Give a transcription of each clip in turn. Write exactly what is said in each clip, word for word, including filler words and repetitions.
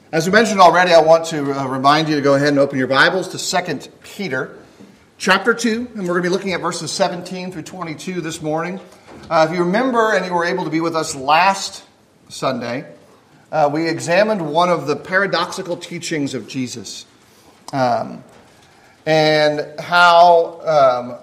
As we mentioned already, I want to uh, remind you to go ahead and open your Bibles to Second Peter chapter two, and we're going to be looking at verses seventeen through twenty-two this morning. Uh, if you remember and you were able to be with us last Sunday, uh, we examined one of the paradoxical teachings of Jesus um, and how um,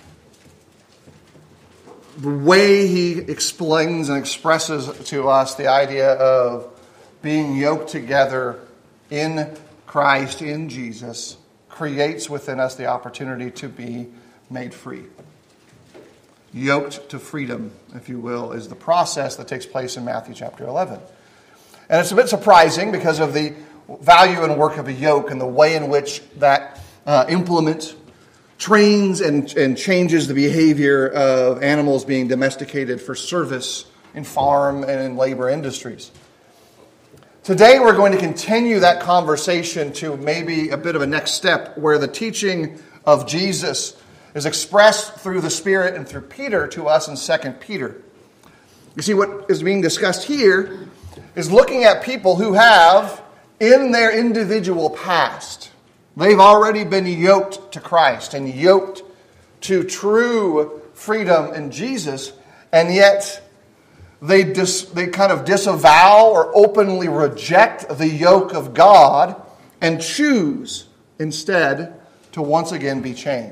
the way he explains and expresses to us the idea of being yoked together in Christ, in Jesus, creates within us the opportunity to be made free. Yoked to freedom, if you will, is the process that takes place in Matthew chapter eleven. And it's a bit surprising because of the value and work of a yoke and the way in which that uh, implement trains and, and changes the behavior of animals being domesticated for service in farm and in labor industries. Today we're going to continue that conversation to maybe a bit of a next step where the teaching of Jesus is expressed through the Spirit and through Peter to us in Second Peter. You see, what is being discussed here is looking at people who have, in their individual past, they've already been yoked to Christ and yoked to true freedom in Jesus, and yet They dis, they kind of disavow or openly reject the yoke of God and choose instead to once again be chained.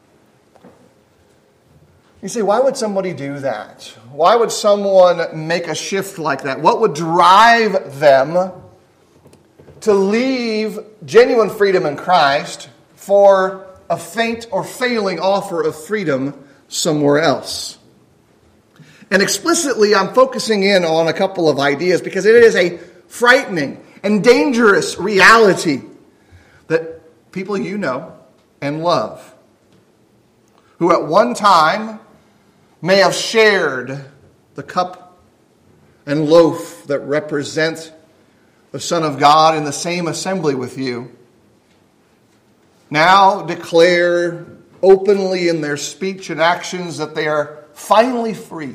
You say, why would somebody do that? Why would someone make a shift like that? What would drive them to leave genuine freedom in Christ for a faint or failing offer of freedom somewhere else? And explicitly, I'm focusing in on a couple of ideas because it is a frightening and dangerous reality that people you know and love, who at one time may have shared the cup and loaf that represent the Son of God in the same assembly with you, now declare openly in their speech and actions that they are finally free.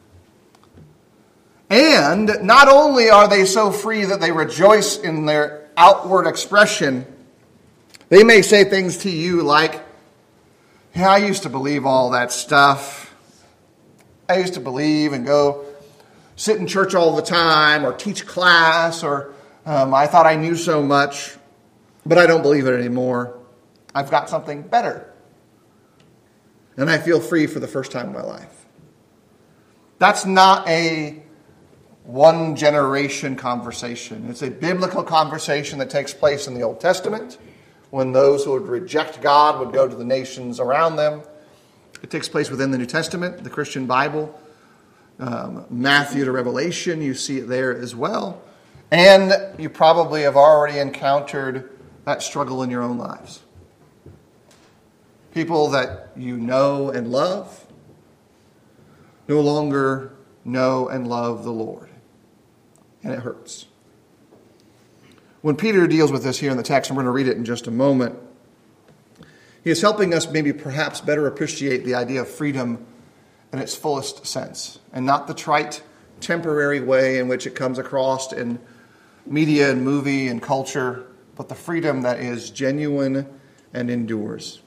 And not only are they so free that they rejoice in their outward expression, they may say things to you like, yeah, I used to believe all that stuff. I used to believe and go sit in church all the time or teach class, or um, I thought I knew so much, but I don't believe it anymore. I've got something better. And I feel free for the first time in my life. That's not a one generation conversation. It's a biblical conversation that takes place in the Old Testament when those who would reject God would go to the nations around them. It takes place within the New Testament, the Christian Bible, um, Matthew to Revelation. You see it there as well. And you probably have already encountered that struggle in your own lives. People that you know and love no longer know and love the Lord. And it hurts. When Peter deals with this here in the text, and we're going to read it in just a moment, he is helping us maybe perhaps better appreciate the idea of freedom in its fullest sense, and not the trite, temporary way in which it comes across in media and movie and culture, but the freedom that is genuine and endures.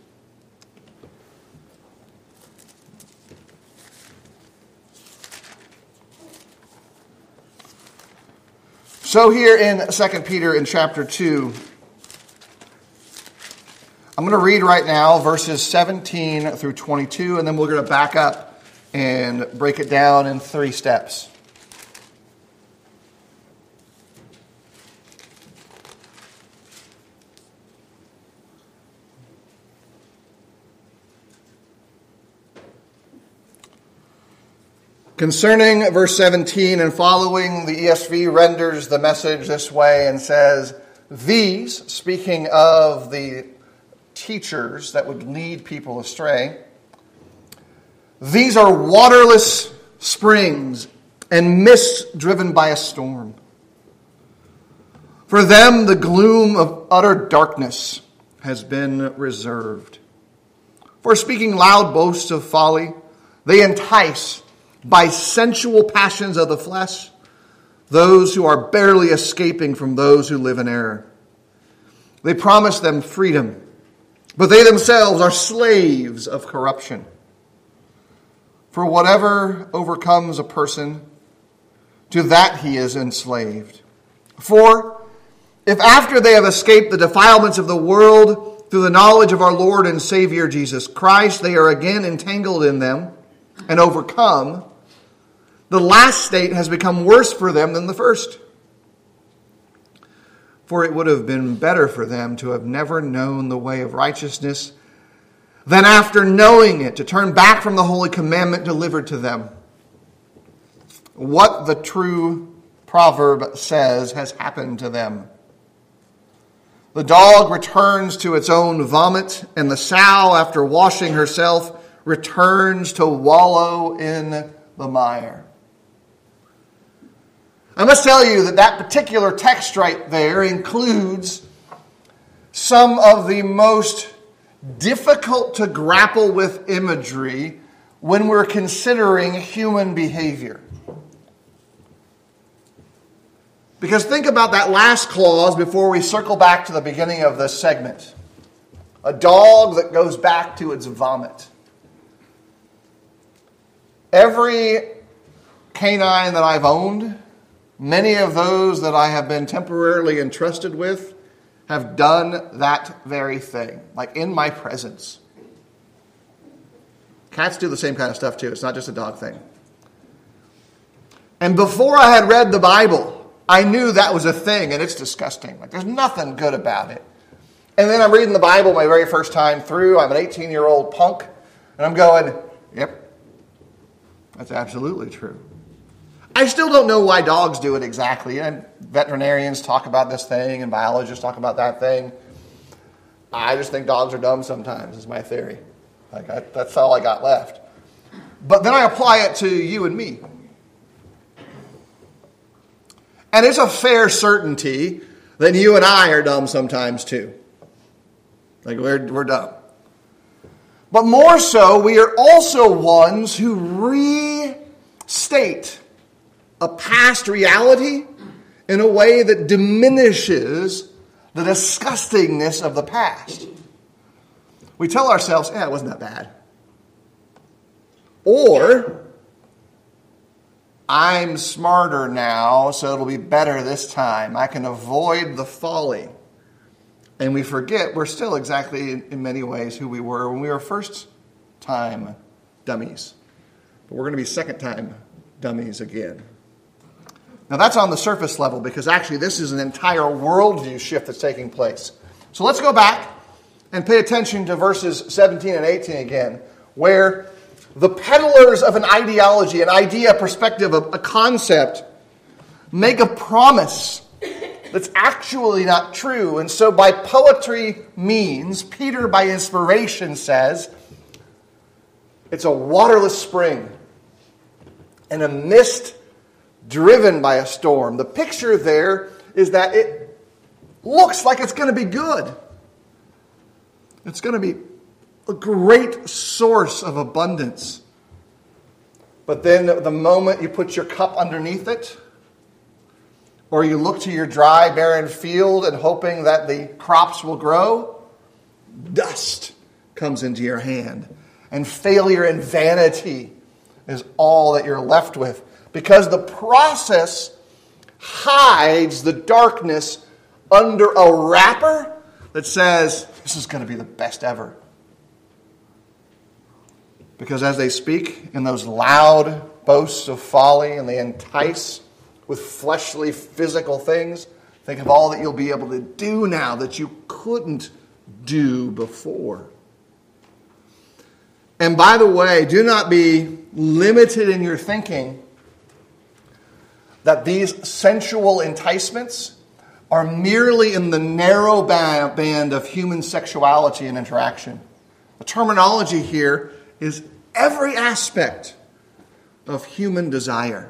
So here in Second Peter in chapter two, I'm going to read right now verses seventeen through twenty-two, and then we're going to back up and break it down in three steps. Concerning verse seventeen and following, the E S V renders the message this way and says, these, speaking of the teachers that would lead people astray, these are waterless springs and mists driven by a storm. For them, the gloom of utter darkness has been reserved. For speaking loud boasts of folly, they entice by sensual passions of the flesh those who are barely escaping from those who live in error. They promise them freedom, but they themselves are slaves of corruption. For whatever overcomes a person, to that he is enslaved. For if after they have escaped the defilements of the world through the knowledge of our Lord and Savior Jesus Christ, they are again entangled in them and overcome, the last state has become worse for them than the first. For it would have been better for them to have never known the way of righteousness than after knowing it to turn back from the holy commandment delivered to them. What the true proverb says has happened to them. The dog returns to its own vomit, and the sow, after washing herself, returns to wallow in the mire. I must tell you that that particular text right there includes some of the most difficult to grapple with imagery when we're considering human behavior. Because think about that last clause before we circle back to the beginning of this segment. A dog that goes back to its vomit. Every canine that I've owned, many of those that I have been temporarily entrusted with, have done that very thing, like in my presence. Cats do the same kind of stuff too. It's not just a dog thing. And before I had read the Bible, I knew that was a thing, and it's disgusting. Like, there's nothing good about it. And then I'm reading the Bible my very first time through. I'm an eighteen-year-old punk, and I'm going, yep, that's absolutely true. I still don't know why dogs do it exactly. And veterinarians talk about this thing, and biologists talk about that thing. I just think dogs are dumb sometimes, is my theory. Like I, that's all I got left. But then I apply it to you and me. And it's a fair certainty that you and I are dumb sometimes too. Like we're, we're dumb. But more so, we are also ones who restate a past reality in a way that diminishes the disgustingness of the past. We tell ourselves, yeah, it wasn't that bad. Or, I'm smarter now, so it'll be better this time. I can avoid the folly. And we forget we're still exactly, in many ways, who we were when we were first-time dummies. But we're going to be second-time dummies again. Now, that's on the surface level, because actually this is an entire worldview shift that's taking place. So let's go back and pay attention to verses seventeen and eighteen again, where the peddlers of an ideology, an idea, a perspective, a, a concept, make a promise that's actually not true. And so by poetry means, Peter by inspiration says, it's a waterless spring and a mist driven by a storm. The picture there is that it looks like it's going to be good. It's going to be a great source of abundance. But then the moment you put your cup underneath it, or you look to your dry, barren field and hoping that the crops will grow, dust comes into your hand. And failure and vanity is all that you're left with. Because the process hides the darkness under a wrapper that says, this is going to be the best ever. Because as they speak in those loud boasts of folly and they entice with fleshly, physical things, think of all that you'll be able to do now that you couldn't do before. And by the way, do not be limited in your thinking that these sensual enticements are merely in the narrow band of human sexuality and interaction. The terminology here is every aspect of human desire.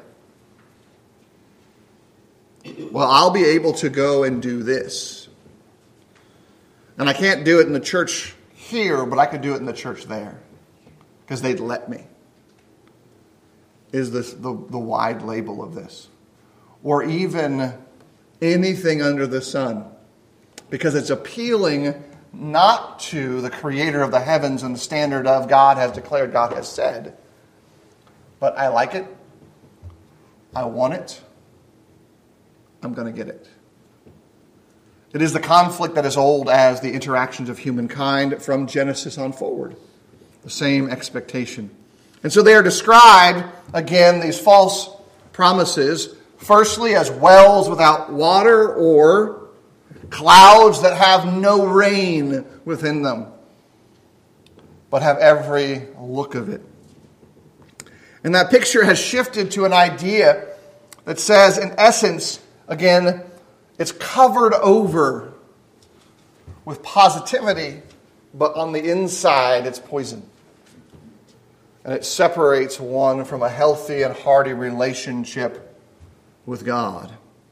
Well, I'll be able to go and do this. And I can't do it in the church here, but I could do it in the church there. Because they'd let me. Is this the, the wide label of this. or even anything under the sun, because it's appealing not to the creator of the heavens and the standard of God has declared, God has said, but I like it, I want it, I'm going to get it. It is the conflict that is old as the interactions of humankind from Genesis on forward. The same expectation. And so they are described, again, these false promises, firstly as wells without water or clouds that have no rain within them, but have every look of it. And that picture has shifted to an idea that says, in essence, again, it's covered over with positivity, but on the inside it's poison. And it separates one from a healthy and hearty relationship with God.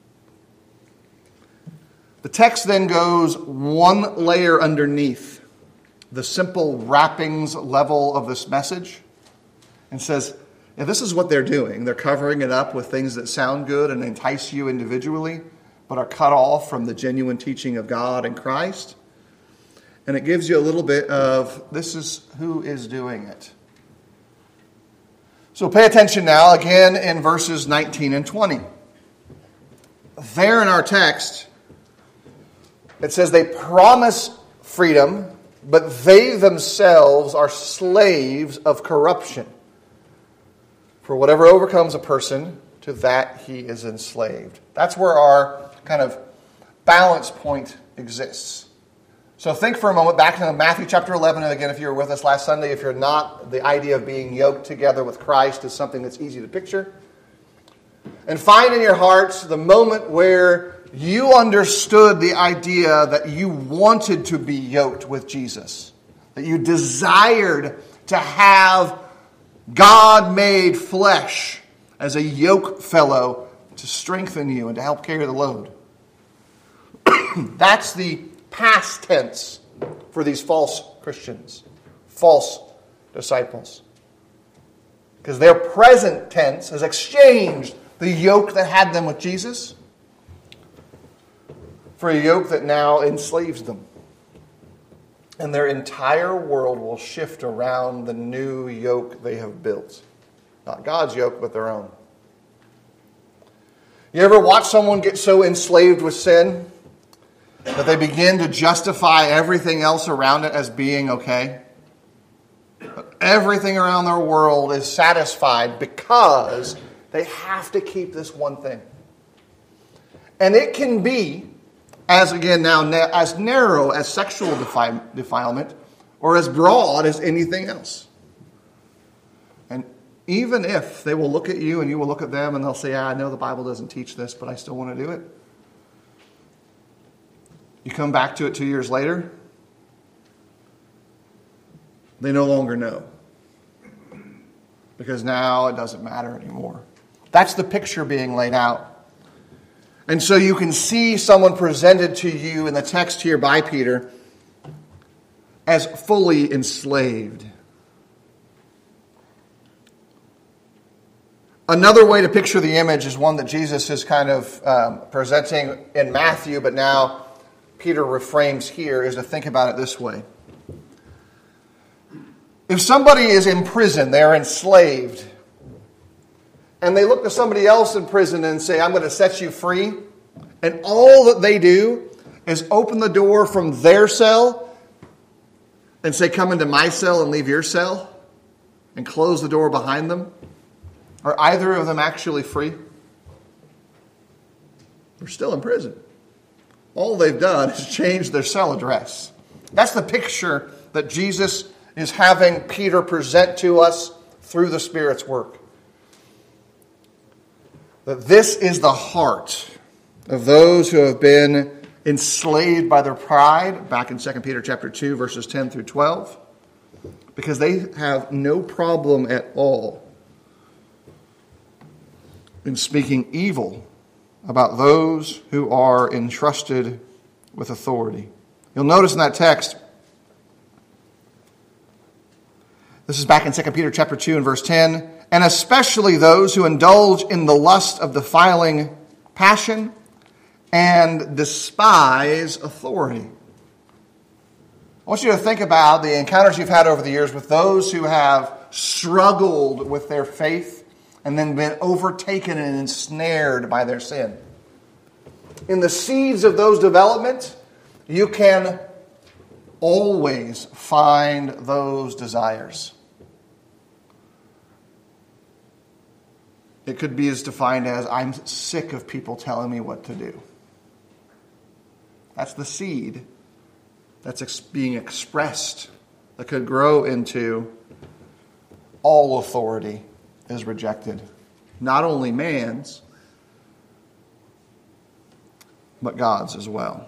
The text then goes one layer underneath the simple wrappings level of this message and says, yeah, this is what they're doing. They're covering it up with things that sound good and entice you individually, but are cut off from the genuine teaching of God and Christ. And it gives you a little bit of, this is who is doing it. So pay attention now, again, in verses nineteen and twenty. There in our text, it says they promise freedom, but they themselves are slaves of corruption. For whatever overcomes a person, to that he is enslaved. That's where our kind of balance point exists. So think for a moment back to Matthew chapter eleven. And again, if you were with us last Sunday, if you're not, the idea of being yoked together with Christ is something that's easy to picture. And find in your hearts the moment where you understood the idea that you wanted to be yoked with Jesus. That you desired to have God made flesh as a yoke fellow to strengthen you and to help carry the load. That's the past tense for these false Christians, false disciples. Because their present tense has exchanged the yoke that had them with Jesus for a yoke that now enslaves them. And their entire world will shift around the new yoke they have built. Not God's yoke, but their own. You ever watch someone get so enslaved with sin that they begin to justify everything else around it as being okay? Everything around their world is satisfied because they have to keep this one thing. And it can be, as again now, as narrow as sexual defi- defilement or as broad as anything else. And even if they will look at you and you will look at them and they'll say, yeah, I know the Bible doesn't teach this, but I still want to do it. You come back to it two years later, they no longer know. Because now it doesn't matter anymore. That's the picture being laid out. And so you can see someone presented to you in the text here by Peter as fully enslaved. Another way to picture the image is one that Jesus is kind of um, presenting in Matthew, but now Peter reframes here, is to think about it this way. If somebody is in prison, they're enslaved, and they look to somebody else in prison and say, I'm going to set you free, and all that they do is open the door from their cell and say, come into my cell and leave your cell, and close the door behind them, are either of them actually free? They're still in prison. All they've done is change their cell address. That's the picture that Jesus is having Peter present to us through the Spirit's work. That this is the heart of those who have been enslaved by their pride, back in Second Peter chapter two, verses ten through twelve, because they have no problem at all in speaking evil about those who are entrusted with authority. You'll notice in that text, this is back in Second Peter chapter two and verse ten, and especially those who indulge in the lust of defiling passion, and despise authority. I want you to think about the encounters you've had over the years with those who have struggled with their faith and then been overtaken and ensnared by their sin. In the seeds of those developments, you can always find those desires. It could be as defined as, I'm sick of people telling me what to do. That's the seed that's ex- being expressed that could grow into all authority is rejected. Not only man's, but God's as well.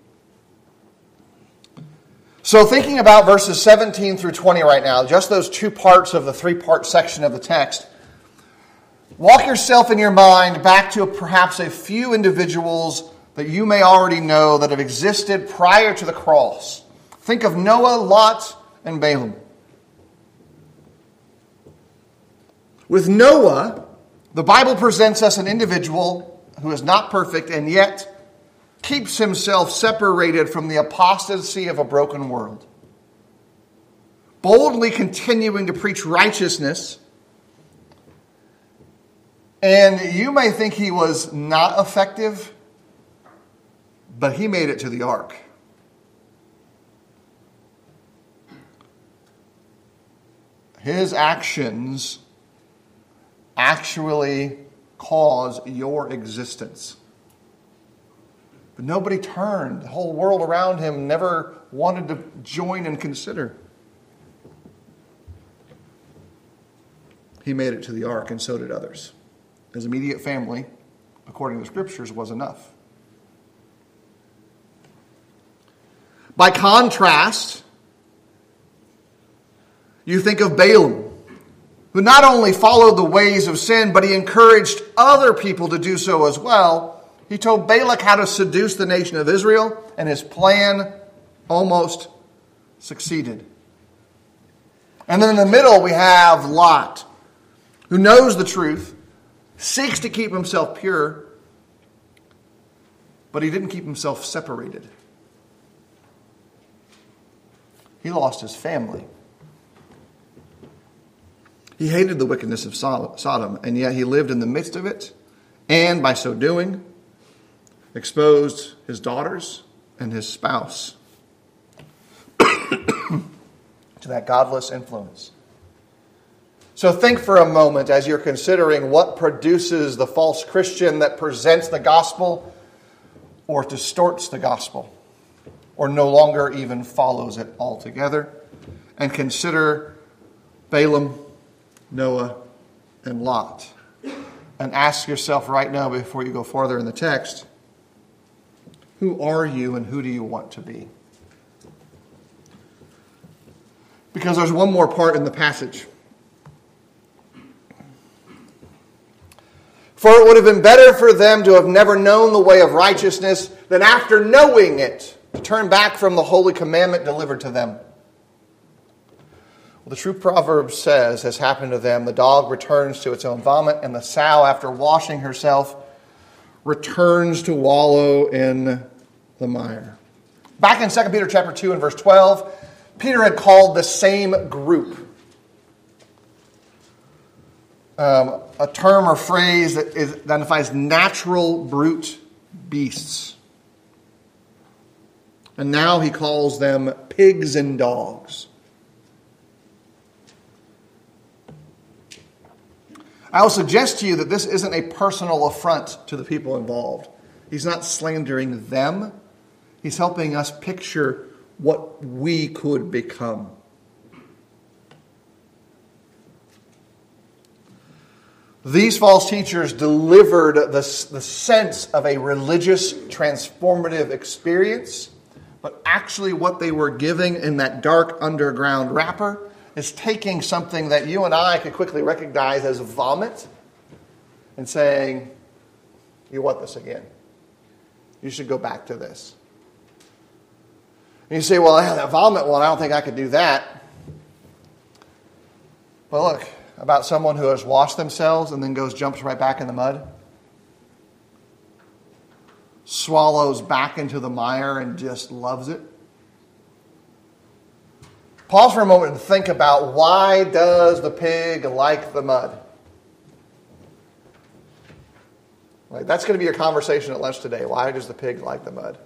So thinking about verses seventeen through twenty right now, just those two parts of the three-part section of the text, walk yourself in your mind back to perhaps a few individuals that you may already know that have existed prior to the cross. Think of Noah, Lot, and Balaam. With Noah, the Bible presents us an individual who is not perfect and yet keeps himself separated from the apostasy of a broken world, boldly continuing to preach righteousness. And you may think he was not effective, but he made it to the ark. His actions actually cause your existence. But nobody turned. The whole world around him never wanted to join and consider. He made it to the ark, and so did others. His immediate family, according to the Scriptures, was enough. By contrast, you think of Balaam, who not only followed the ways of sin, but he encouraged other people to do so as well. He told Balak how to seduce the nation of Israel, and his plan almost succeeded. And then in the middle we have Lot, who knows the truth, seeks to keep himself pure, but he didn't keep himself separated. He lost his family. He hated the wickedness of Sodom, and yet he lived in the midst of it, and by so doing, exposed his daughters and his spouse to that godless influence. So think for a moment as you're considering what produces the false Christian that presents the gospel or distorts the gospel or no longer even follows it altogether. And consider Balaam, Noah, and Lot. And ask yourself right now before you go farther in the text, who are you and who do you want to be? Because there's one more part in the passage. For it would have been better for them to have never known the way of righteousness than after knowing it, to turn back from the holy commandment delivered to them. Well, the true proverb says, has happened to them, the dog returns to its own vomit, and the sow, after washing herself, returns to wallow in the mire. Back in Second Peter chapter two and verse twelve, Peter had called the same group um, a term or phrase that is, identifies natural brute beasts. And now he calls them pigs and dogs. I will suggest to you that this isn't a personal affront to the people involved. He's not slandering them. He's helping us picture what we could become. These false teachers delivered the, the sense of a religious transformative experience, but actually what they were giving in that dark underground wrapper is taking something that you and I could quickly recognize as vomit and saying, you want this again. You should go back to this. And you say, well, yeah, that vomit one, I don't think I could do that. Well, look, about someone who has washed themselves and then goes, jumps right back in the mud. swallows back into the mire and just loves it? Pause for a moment and think about, why does the pig like the mud? Like, that's going to be your conversation at lunch today. Why does the pig like the mud?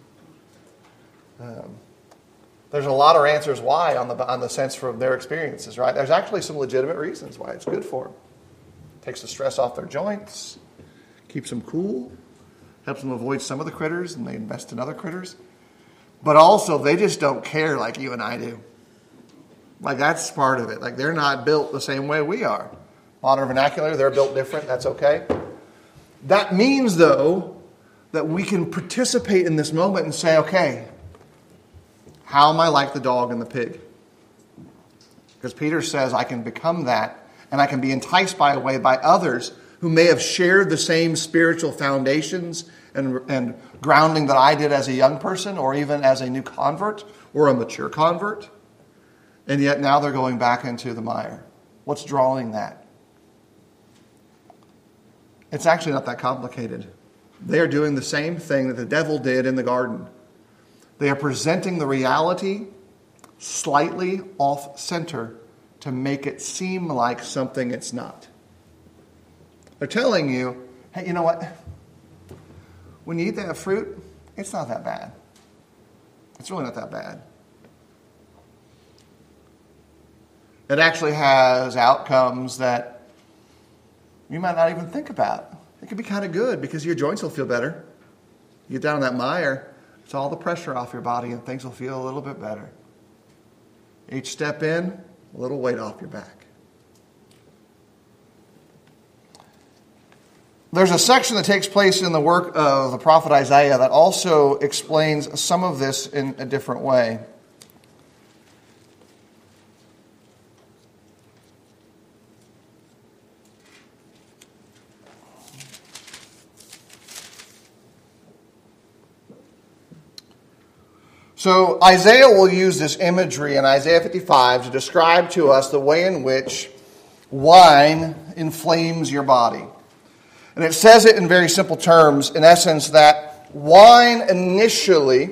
Um, there's a lot of answers why on the on the sense from their experiences, right? There's actually some legitimate reasons why it's good for them. Takes the stress off their joints, keeps them cool, helps them avoid some of the critters, and they invest in other critters. But also, they just don't care like you and I do. Like, that's part of it. Like, they're not built the same way we are. Modern vernacular, they're built different. That's okay. That means, though, that we can participate in this moment and say, okay, how am I like the dog and the pig? Because Peter says I can become that, and I can be enticed by a way by others who may have shared the same spiritual foundations and, and grounding that I did as a young person, or even as a new convert or a mature convert. And yet now they're going back into the mire. What's drawing that? It's actually not that complicated. They are doing the same thing that the devil did in the garden. They are presenting the reality slightly off-center to make it seem like something it's not. They're telling you, hey, you know what? When you eat that fruit, it's not that bad. It's really not that bad. It actually has outcomes that you might not even think about. It could be kind of good because your joints will feel better. You get down in that mire, it's all the pressure off your body and things will feel a little bit better. Each step in, a little weight off your back. There's a section that takes place in the work of the prophet Isaiah that also explains some of this in a different way. So Isaiah will use this imagery in Isaiah fifty-five to describe to us the way in which wine inflames your body. And it says it in very simple terms, in essence, that wine initially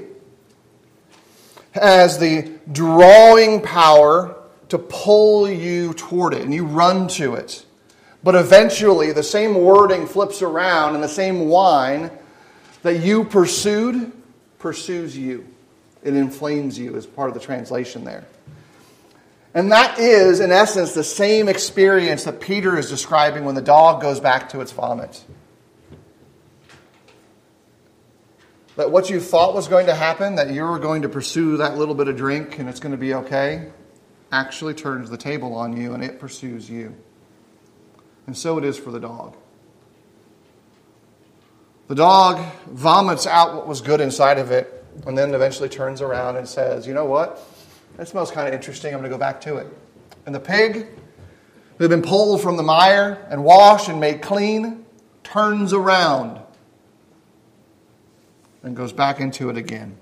has the drawing power to pull you toward it, and you run to it. But eventually, the same wording flips around, and the same wine that you pursued pursues you. It inflames you as part of the translation there. And that is, in essence, the same experience that Peter is describing when the dog goes back to its vomit. That what you thought was going to happen, that you were going to pursue that little bit of drink and it's going to be okay, actually turns the table on you and it pursues you. And so it is for the dog. The dog vomits out what was good inside of it, and then eventually turns around and says, you know what? That smells kind of interesting. I'm going to go back to it. And the pig, who had been pulled from the mire and washed and made clean, turns around and goes back into it again.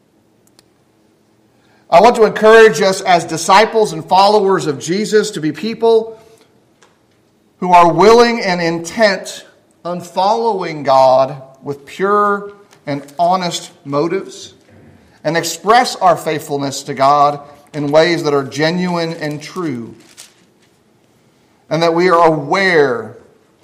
I want to encourage us as disciples and followers of Jesus to be people who are willing and intent on following God with pure and honest motives, and express our faithfulness to God in ways that are genuine and true, and that we are aware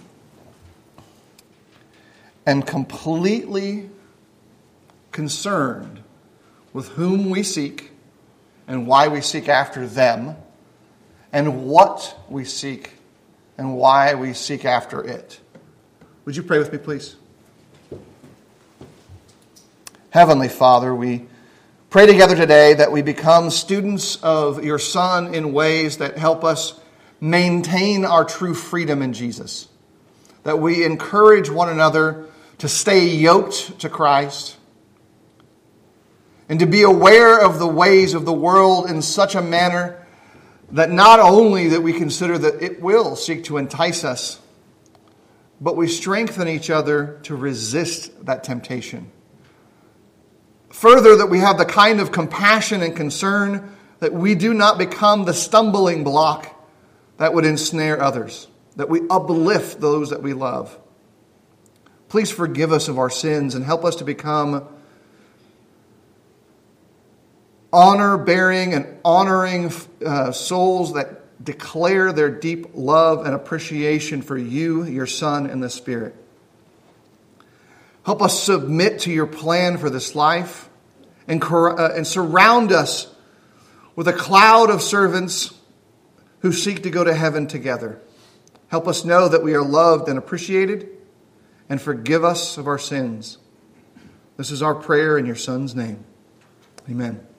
and completely concerned with whom we seek and why we seek after them, and what we seek and why we seek after it. Would you pray with me, please? Heavenly Father, we pray together today that we become students of your Son in ways that help us maintain our true freedom in Jesus. That we encourage one another to stay yoked to Christ and to be aware of the ways of the world in such a manner that not only that we consider that it will seek to entice us, but we strengthen each other to resist that temptation. Further, that we have the kind of compassion and concern that we do not become the stumbling block that would ensnare others, that we uplift those that we love. Please forgive us of our sins and help us to become honor-bearing and honoring uh, souls that declare their deep love and appreciation for you, your Son, and the Spirit. Help us submit to your plan for this life and, cor- uh, and surround us with a cloud of servants who seek to go to heaven together. Help us know that we are loved and appreciated, and forgive us of our sins. This is our prayer in your Son's name. Amen.